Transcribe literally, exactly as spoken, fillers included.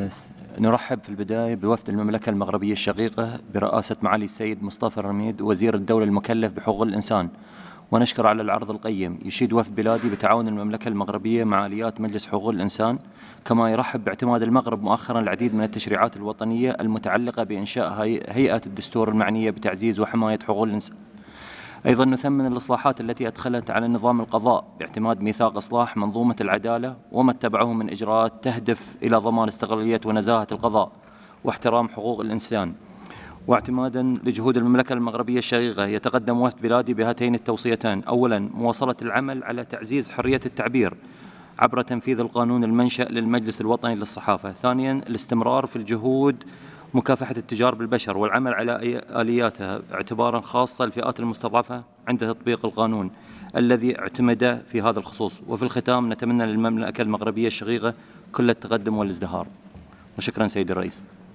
آه، نرحب في البداية بوفد المملكة المغربية الشقيقة برئاسة معالي السيد مصطفى الرميد وزير الدولة المكلف بحقوق الإنسان، ونشكر على العرض القيم. يشيد وفد بلادي بتعاون المملكة المغربية مع آليات مجلس حقوق الإنسان، كما يرحب باعتماد المغرب مؤخرا العديد من التشريعات الوطنية المتعلقة بإنشاء هيئة الدستور المعنية بتعزيز وحماية حقوق الإنسان. أيضا نثمن الإصلاحات التي أدخلت على نظام القضاء باعتماد ميثاق إصلاح منظومة العدالة وما اتبعه من إجراءات تهدف إلى ضمان استقلالية ونزاهة القضاء واحترام حقوق الإنسان. واعتمادا لجهود المملكة المغربية الشقيقة، يتقدم وفد بلادي بهاتين التوصيتان: أولا، مواصلة العمل على تعزيز حرية التعبير عبر تنفيذ القانون المنشأ للمجلس الوطني للصحافة. ثانيا، الاستمرار في الجهود مكافحة التجار بالبشر والعمل على آلياتها اعتبارا خاصة الفئات المستضعفة عند تطبيق القانون الذي اعتمد في هذا الخصوص. وفي الختام، نتمنى للمملكة المغربية الشقيقة كل التقدم والازدهار. وشكرا سيدي الرئيس.